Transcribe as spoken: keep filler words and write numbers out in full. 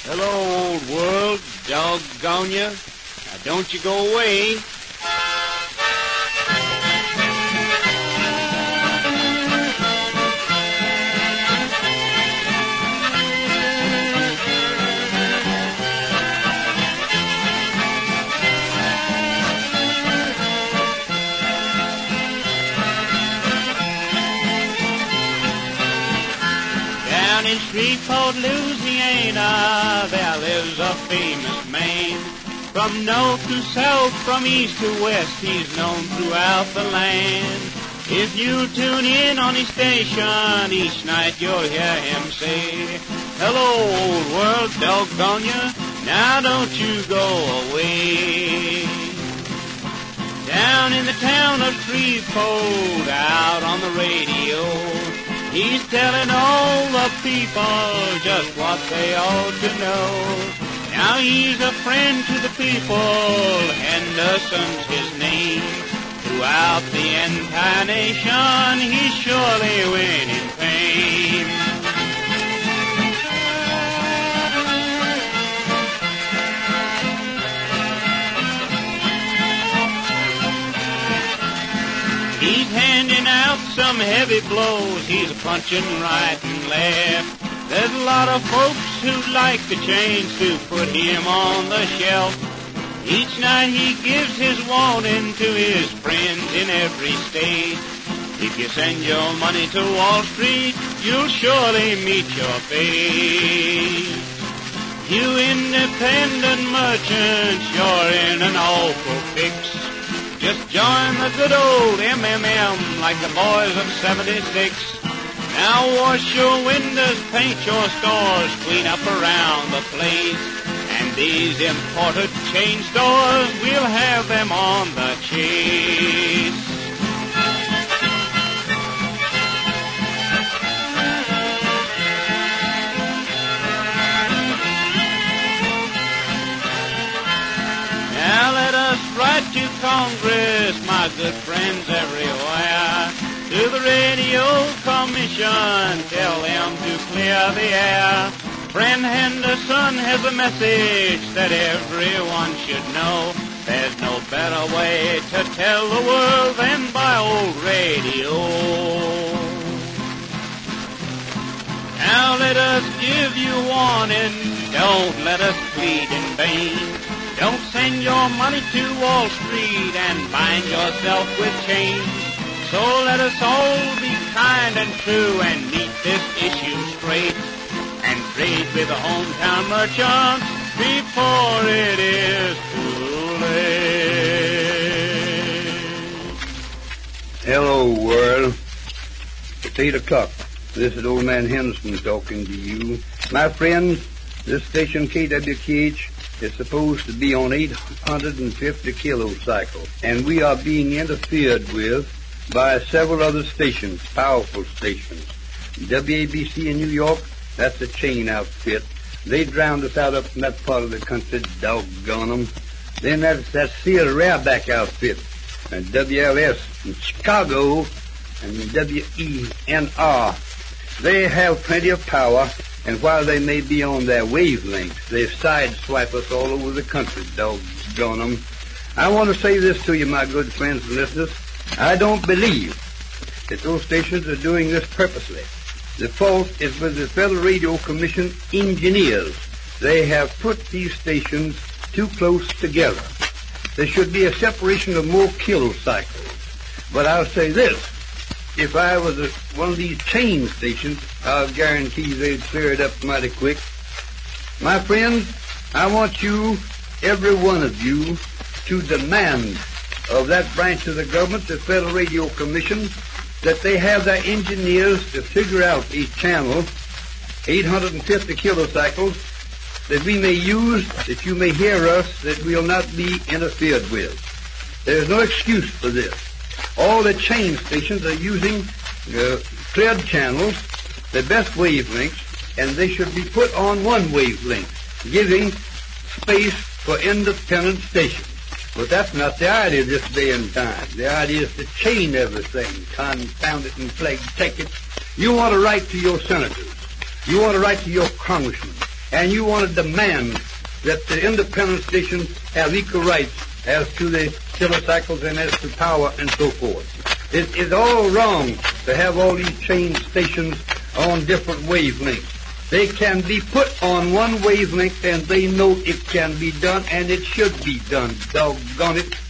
Hello, old world. Doggone ya. Now, don't you go away. Down in Shreveport, Louisiana, there lives a famous man. From north to south, from east to west, he's known throughout the land. If you tune in on his station, each night you'll hear him say, hello, old world, doggone ya, now don't you go away. Down in the town of Shreveport, out on the radio, he's telling all the people just what they ought to know. Now he's a friend to the people, Henderson's his name. Throughout the entire nation, he's surely winning fame. He's handing out some heavy blows, he's punching right and left. There's a lot of folks who'd like the chance to put him on the shelf. Each night he gives his warning to his friends in every state. If you send your money to Wall Street, you'll surely meet your fate. You independent merchants, you're in an awful fix. Just join the good old M M M like the boys of seventy-six. Now wash your windows, paint your stores, clean up around the place. And these imported chain stores, we'll have them on the chase. Now let us write to Congress, my good friends everywhere. To the radio commission, tell them to clear the air. Friend Henderson has a message that everyone should know. There's no better way to tell the world than by old radio. Now let us give you warning, don't let us plead in vain. Don't send your money to Wall Street and bind yourself with chains. So let us all be kind and true and meet this issue straight and trade with the hometown merchants before it is too late. Hello, world. It's eight o'clock. This is Old Man Henderson talking to you. My friends, this station K W K H is supposed to be on eight hundred fifty kilocycles, and we are being interfered with by several other stations, powerful stations. W A B C in New York, that's a chain outfit. They drowned us out up in that part of the country, doggone them. Then that's that Seal Rareback outfit, and W L S in Chicago, and W E N R. They have plenty of power, and while they may be on their wavelengths, they sideswipe us all over the country, doggone them. I want to say this to you, my good friends and listeners. I don't believe that those stations are doing this purposely. The fault is with the Federal Radio Commission engineers. They have put these stations too close together. There should be a separation of more kilocycles. But I'll say this. If I was a, one of these chain stations, I'll guarantee they'd clear it up mighty quick. My friends, I want you, every one of you, to demand of that branch of the government, the Federal Radio Commission, that they have their engineers to figure out a channel, eight hundred fifty kilocycles, that we may use, that you may hear us, that we'll not be interfered with. There's no excuse for this. All the chain stations are using uh, cleared channels, the best wavelengths, and they should be put on one wavelength, giving space for independent stations. But that's not the idea this day and time. The idea is to chain everything, confound it and plague take it. You want to write to your senators. You want to write to your congressmen. and you want to demand that the independent stations have equal rights as to the telecycles and as to power and so forth. It is all wrong to have all these chain stations on different wavelengths. They can be put on one wavelength, and they know it can be done, and it should be done. Doggone it.